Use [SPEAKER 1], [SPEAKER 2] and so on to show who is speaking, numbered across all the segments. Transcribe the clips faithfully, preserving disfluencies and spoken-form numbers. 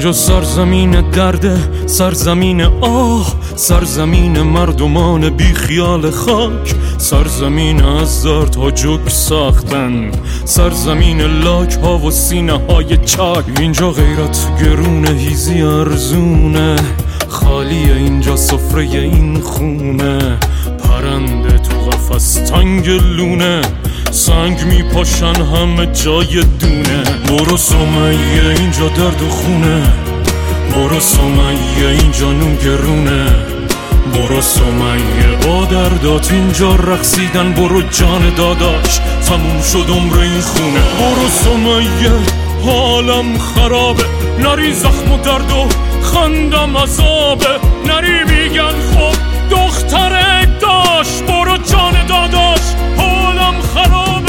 [SPEAKER 1] اینجا سرزمین درده، سرزمین آه، سرزمین مردمان بی خیال خاک، سرزمین از درد ها جوک ساختن، سرزمین لاک ها و سینه های چاک. اینجا غیرت گرونه، هیزی ارزونه، خالیه اینجا سفره این خونه، پرنده تو قفس تنگ لونه، سنگ میپاشن همه جای دونه. برو سمیه اینجا درد و خونه، برو سمیه اینجا نوگرونه، برو سمیه با دردات اینجا رقصیدن. برو جان داداش تموم شد عمر این خونه. برو سمیه حالم خرابه، نری زخم و درد و خندم عذابه، نری میگن خب دختره داشت. برو جان داداش حالم خرابه.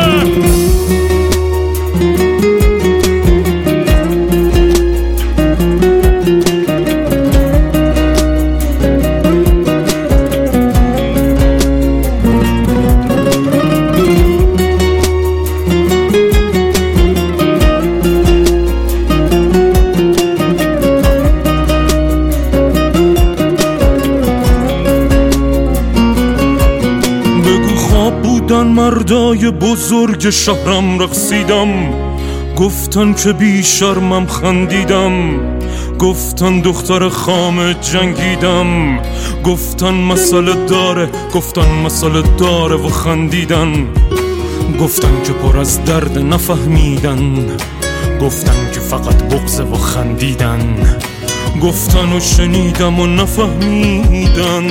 [SPEAKER 1] مردای بزرگ شهرم رقصیدم، گفتن که بی شرمم خندیدم، گفتن دختر خام جنگیدم، گفتن مسئله داره، گفتن مسئله داره و خندیدن، گفتن که پر از درد نفهمیدن، گفتن که فقط بغضه و خندیدن، گفتن و شنیدم و نفهمیدن.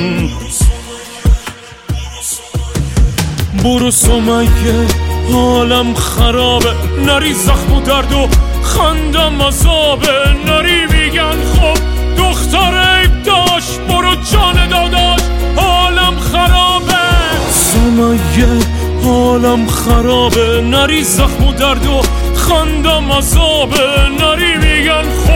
[SPEAKER 1] برو سمیه حالم خرابه، نری زخم و درد و خندم عذابه، نری میگن خب دختره داشت. برو جان داداش حالم خرابه. سمیه حالم خرابه، نری زخم و درد و خندم عذابه، نری میگن خب